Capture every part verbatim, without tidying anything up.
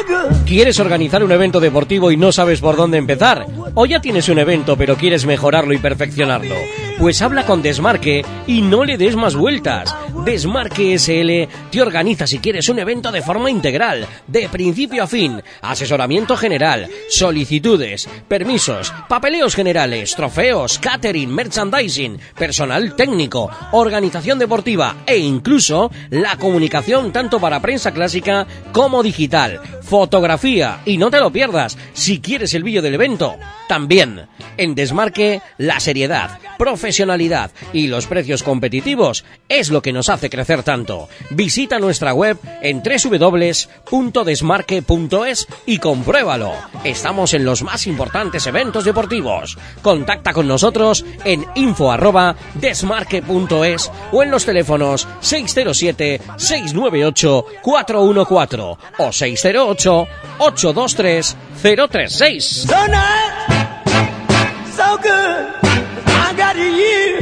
¿Quieres organizar un evento deportivo y no sabes por dónde empezar? ¿O ya tienes un evento pero quieres mejorarlo y perfeccionarlo? Pues habla con Desmarque y no le des más vueltas. Desmarque S L te organiza si quieres un evento de forma integral, de principio a fin, asesoramiento general, solicitudes, permisos, papeleos generales, trofeos, catering, merchandising, personal técnico, organización deportiva e incluso la comunicación tanto para prensa clásica como digital, fotografía, y no te lo pierdas, si quieres el vídeo del evento, también. En Desmarque, la seriedad, profesionalidad y los precios competitivos es lo que nos hace crecer tanto. Visita nuestra web en doble u doble u doble u punto desmarque punto es y compruébalo. Estamos en los más importantes eventos deportivos. Contacta con nosotros en info arroba desmarque punto es o en los teléfonos seis cero siete, seis nueve ocho, cuatro uno cuatro o seis cero ocho, ocho dos tres, cero tres seis. So good, I got you.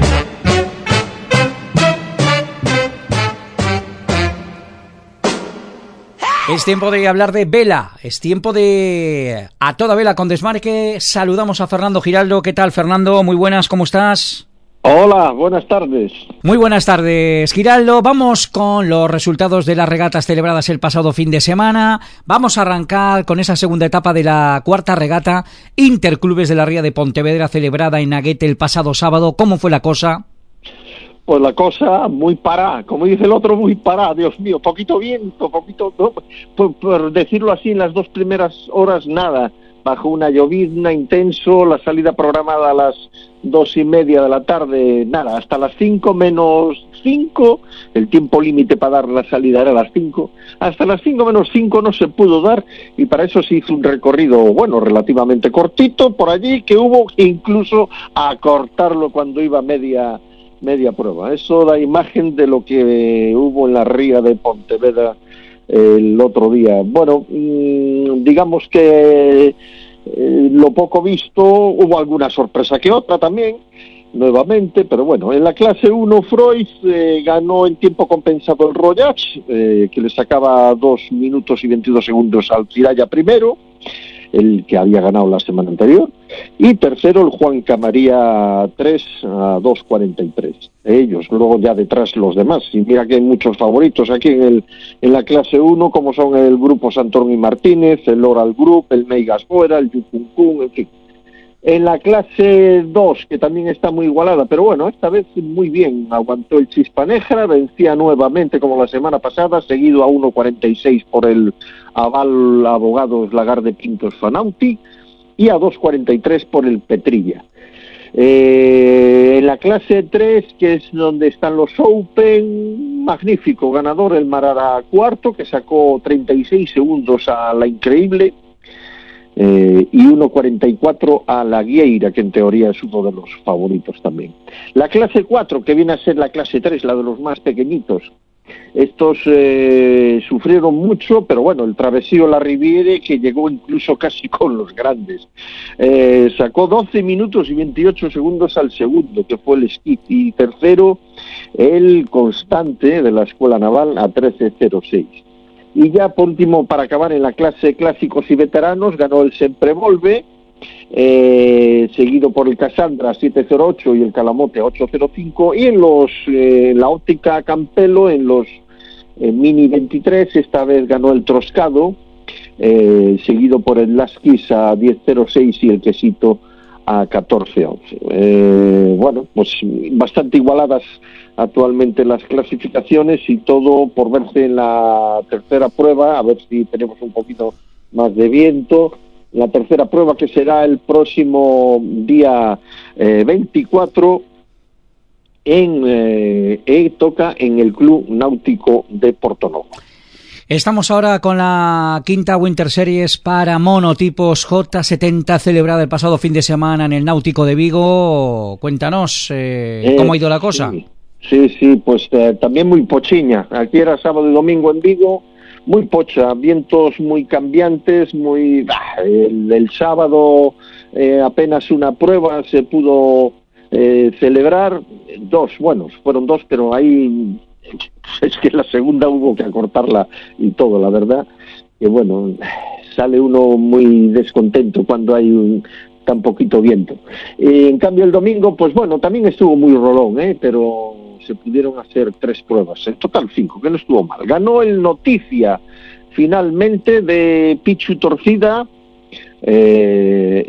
Es tiempo de hablar de vela, es tiempo de A Toda Vela con Desmarque. Saludamos a Fernando Giraldo. ¿Qué tal, Fernando? Muy buenas, ¿cómo estás? Hola, buenas tardes. Muy buenas tardes, Giraldo. Vamos con los resultados de las regatas celebradas el pasado fin de semana. Vamos a arrancar con esa segunda etapa de la cuarta regata Interclubes de la Ría de Pontevedra, celebrada en Naguete el pasado sábado. ¿Cómo fue la cosa? Pues la cosa muy pará, como dice el otro, muy pará, Dios mío, poquito viento, poquito, no, por, por decirlo así, en las dos primeras horas nada, bajo una llovizna intenso, la salida programada a las dos y media de la tarde, nada, hasta las cinco menos cinco, el tiempo límite para dar la salida era las cinco, hasta las cinco menos cinco no se pudo dar, y para eso se hizo un recorrido, bueno, relativamente cortito, por allí, que hubo que incluso acortarlo cuando iba media media prueba. Eso da imagen de lo que hubo en la ría de Pontevedra el otro día. Bueno, digamos que eh, lo poco visto, hubo alguna sorpresa que otra también, nuevamente, pero bueno, en la clase uno Freud eh, ganó en tiempo compensado el Royach, eh, que le sacaba dos minutos y veintidós segundos al Tiraya primero, el que había ganado la semana anterior, y tercero el Juan Camaría tres a dos cuarenta y tres. Ellos, luego ya detrás los demás, y mira que hay muchos favoritos aquí en el en la clase uno, como son el Grupo Santoro y Martínez, el Oral Group, el Meigas Fuera, el Yucuncún, en fin. En la clase dos, que también está muy igualada, pero bueno, esta vez muy bien, aguantó el Chispanegra, vencía nuevamente como la semana pasada, seguido a uno cuarenta y seis por el Aval Abogados Lagarde Pintos Fanauti y a dos cuarenta y tres por el Petrilla. Eh, en la clase tres, que es donde están los Open, magnífico ganador el Marara cuarto, que sacó treinta y seis segundos a la Increíble, Eh, y uno cuarenta y cuatro a la Guieira, que en teoría es uno de los favoritos también. La clase cuatro, que viene a ser la clase tres, la de los más pequeñitos, estos eh, sufrieron mucho, pero bueno, el Travesío La Riviere, que llegó incluso casi con los grandes, eh, sacó doce minutos y veintiocho segundos al segundo, que fue el Skip, y tercero el Constante de la Escuela Naval a trece cero seis. Y ya por último, para acabar en la clase clásicos y veteranos, ganó el Semprevolve, eh, seguido por el Cassandra siete cero ocho y el Calamote ocho cero cinco, y en los eh, la óptica Campelo, en los eh, Mini veintitrés, esta vez ganó el Troscado, eh, seguido por el Lasquis a diez cero seis y el Quesito a catorce once. Eh, bueno, pues bastante igualadas actualmente las clasificaciones, y todo por verse en la tercera prueba, a ver si tenemos un poquito más de viento. La tercera prueba, que será el próximo día eh, veinticuatro en eh, eh, toca en el Club Náutico de Portonovo. Estamos ahora con la quinta Winter Series para monotipos J setenta, celebrada el pasado fin de semana en el Náutico de Vigo. Cuéntanos eh, eh, cómo ha ido la cosa. Sí, sí, sí pues eh, también muy pochiña. Aquí era sábado y domingo en Vigo, muy pocha, vientos muy cambiantes, muy bah, el, el sábado eh, apenas una prueba se pudo eh, celebrar, dos, bueno, fueron dos, pero ahí es que la segunda hubo que acortarla y todo, la verdad, que bueno, sale uno muy descontento cuando hay un, tan poquito viento. Eh, en cambio el domingo, pues bueno, también estuvo muy rolón, ¿eh? Pero se pudieron hacer tres pruebas, en total cinco, que no estuvo mal. Ganó el Noticia finalmente de Pichu Torcida, eh,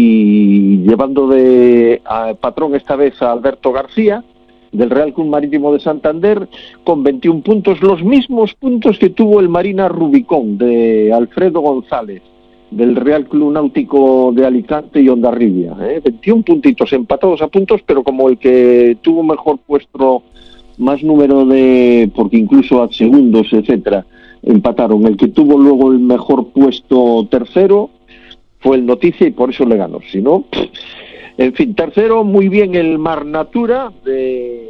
y llevando de a, patrón esta vez a Alberto García del Real Club Marítimo de Santander con veintiún puntos, los mismos puntos que tuvo el Marina Rubicón de Alfredo González del Real Club Náutico de Alicante y Hondarribia, ¿eh? veintiún puntitos empatados a puntos, pero como el que tuvo mejor puesto, más número de, porque incluso a segundos, etcétera, empataron. El que tuvo luego el mejor puesto tercero fue el Noticia y por eso le ganó. Si no, en fin, tercero, muy bien el Mar Natura de,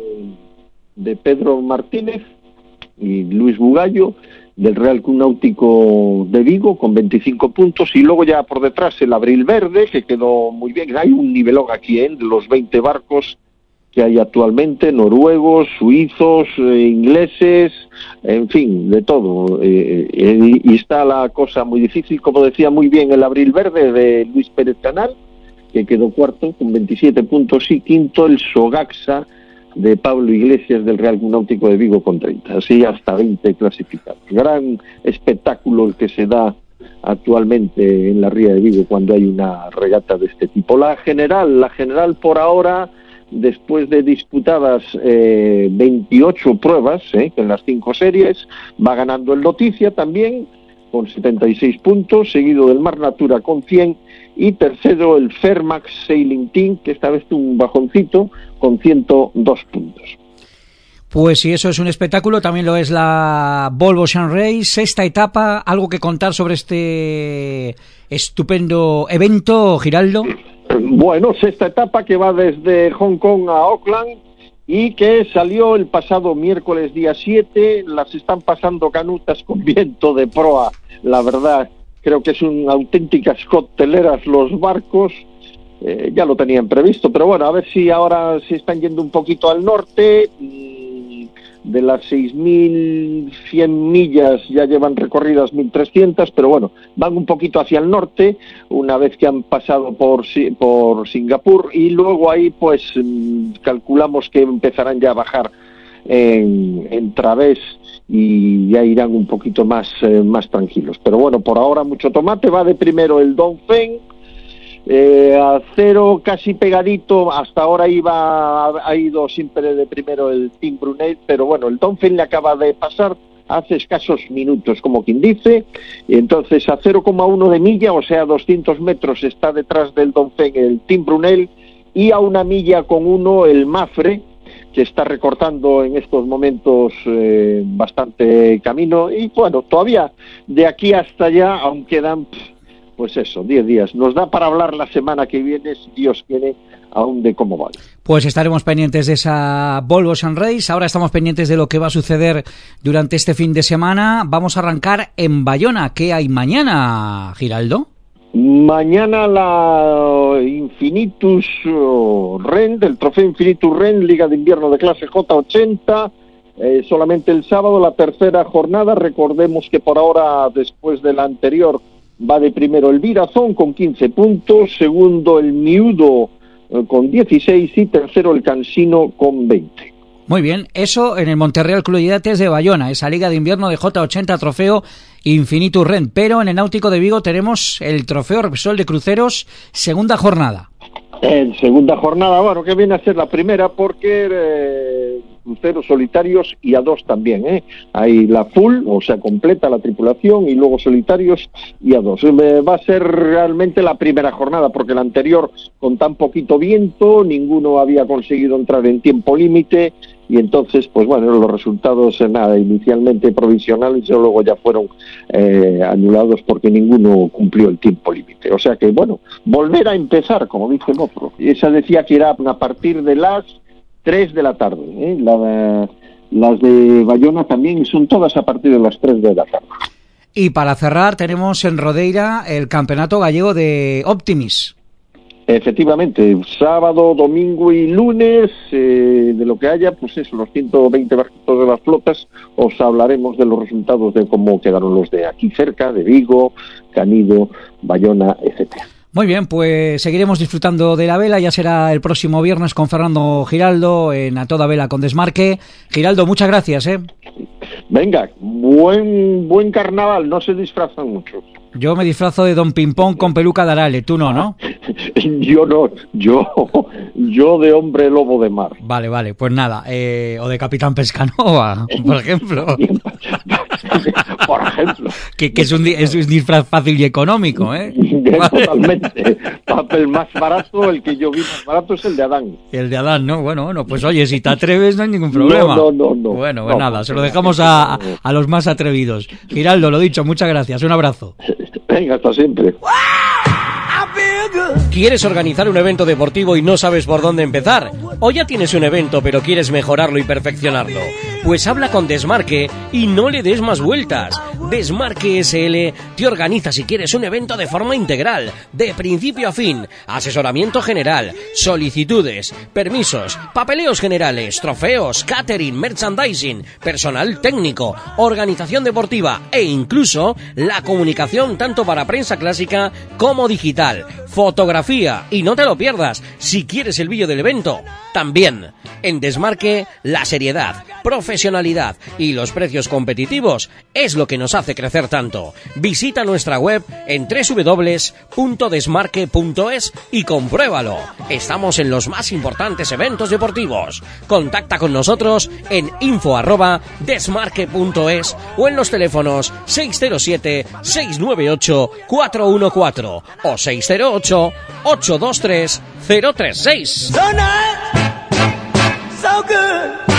de Pedro Martínez y Luis Bugallo del Real Club Náutico de Vigo con veinticinco puntos, y luego ya por detrás el Abril Verde, que quedó muy bien. Hay un nivelón aquí, ¿eh? De los veinte barcos que hay actualmente, noruegos, suizos, eh, ingleses, en fin, de todo. Eh, eh, y está la cosa muy difícil, como decía muy bien el Abril Verde de Luis Pérez Canal, que quedó cuarto con veintisiete puntos, y quinto el Sogaxa de Pablo Iglesias del Real Club Náutico de Vigo con treinta, así hasta veinte clasificados. Gran espectáculo el que se da actualmente en la Ría de Vigo cuando hay una regata de este tipo. La general, la general por ahora, después de disputadas eh, veintiocho pruebas, eh, en las cinco series, va ganando el Noticia también con setenta y seis puntos, seguido del Mar Natura con cien, y tercero el Fairmax Sailing Team, que esta vez tuvo un bajoncito, con ciento dos puntos. Pues si eso es un espectáculo, también lo es la Volvo Ocean Race, sexta etapa. ¿Algo que contar sobre este estupendo evento, Giraldo? Bueno, sexta etapa que va desde Hong Kong a Auckland y que salió el pasado miércoles día siete. Las están pasando canutas con viento de proa, la verdad. Creo que son auténticas cocteleras los barcos, eh, ya lo tenían previsto, pero bueno, a ver si ahora se están yendo un poquito al norte. De las seis mil cien millas ya llevan recorridas mil trescientas, pero bueno, van un poquito hacia el norte una vez que han pasado por, por Singapur, y luego ahí pues calculamos que empezarán ya a bajar en, en través y ya irán un poquito más, eh, más tranquilos. Pero bueno, por ahora mucho tomate. Va de primero el Dongfeng, eh, a cero casi pegadito, hasta ahora iba ha ido siempre de primero el Team Brunei, pero bueno, el Dongfeng le acaba de pasar hace escasos minutos, como quien dice, y entonces a cero coma uno de milla, o sea, doscientos metros está detrás del Dongfeng el Team Brunei, y a una milla con uno el Mafre, que está recortando en estos momentos eh, bastante camino, y bueno, todavía de aquí hasta allá aún quedan, pues eso, diez días. Nos da para hablar la semana que viene, si Dios quiere, aún de cómo va. Pues estaremos pendientes de esa Volvo Ocean Race. Ahora estamos pendientes de lo que va a suceder durante este fin de semana. Vamos a arrancar en Bayona. ¿Qué hay mañana, Giraldo? Mañana la Infinitus Ren, del Trofeo Infinitus Ren, Liga de Invierno de clase J ochenta, eh, solamente el sábado, la tercera jornada. Recordemos que por ahora, después de la anterior, va de primero el Virazón con quince puntos, segundo el Miudo eh, con dieciséis y tercero el Cansino con veinte. Muy bien, eso en el Monterreal Club de Yates de Bayona, esa Liga de Invierno de J ochenta, Trofeo Infinitus Ren. Pero en el Náutico de Vigo tenemos el Trofeo Repsol de Cruceros, segunda jornada. En segunda jornada, bueno, que viene a ser la primera porque eh, cruceros solitarios y a dos también, ¿eh? Hay la full, o sea, completa la tripulación, y luego solitarios y a dos. Eh, va a ser realmente la primera jornada porque la anterior, con tan poquito viento, ninguno había conseguido entrar en tiempo límite, y entonces, pues bueno, los resultados, eh, nada, inicialmente provisionales, y luego ya fueron eh, anulados porque ninguno cumplió el tiempo límite. O sea que, bueno, volver a empezar, como dice el otro. Esa decía que era a partir de las tres de la tarde, ¿eh? La, las de Bayona también son todas a partir de las tres de la tarde. Y para cerrar tenemos en Rodeira el Campeonato Gallego de Optimis. Efectivamente, sábado, domingo y lunes, eh, de lo que haya, pues eso, los ciento veinte barquitos de las flotas, os hablaremos de los resultados de cómo quedaron los de aquí cerca, de Vigo, Canido, Bayona, etcétera. Muy bien, pues seguiremos disfrutando de la vela, ya será el próximo viernes con Fernando Giraldo en A Toda Vela con Desmarque. Giraldo, muchas gracias, ¿eh? Venga, buen buen carnaval, no se disfrazan mucho. Yo me disfrazo de Don Pimpón con peluca de Arale, tú no, ¿no? Yo no, yo yo de hombre lobo de mar. Vale, vale, pues nada, eh, o de Capitán Pescanova, por ejemplo. Por ejemplo. Que, que es, un, es un disfraz fácil y económico, ¿eh? Totalmente. Papel más barato, el que yo vi más barato es el de Adán. El de Adán, ¿no? Bueno, bueno, pues oye, si te atreves no hay ningún problema. No, no, no. no. Bueno, pues no, nada, se lo dejamos a, a los más atrevidos. Giraldo, lo dicho, muchas gracias, un abrazo. Venga, hasta siempre. ¿Quieres organizar un evento deportivo y no sabes por dónde empezar? ¿O ya tienes un evento pero quieres mejorarlo y perfeccionarlo? Pues habla con Desmarque y no le des más vueltas. Desmarque S L te organiza si quieres un evento de forma integral, de principio a fin, asesoramiento general, solicitudes, permisos, papeleos generales, trofeos, catering, merchandising, personal técnico, organización deportiva e incluso la comunicación tanto para prensa clásica como digital, fotografía, y no te lo pierdas, si quieres el vídeo del evento, también. En Desmarque, la seriedad, profesionalidad y los precios competitivos es lo que nos hace crecer tanto. Visita nuestra web en doble u doble u doble u punto desmarque punto es y compruébalo. Estamos en los más importantes eventos deportivos. Contacta con nosotros en info arroba desmarque punto es o en los teléfonos seis cero siete, seis nueve ocho, cuatro uno cuatro o seis cero ocho, ocho dos tres, cero tres seis. So nice, so good.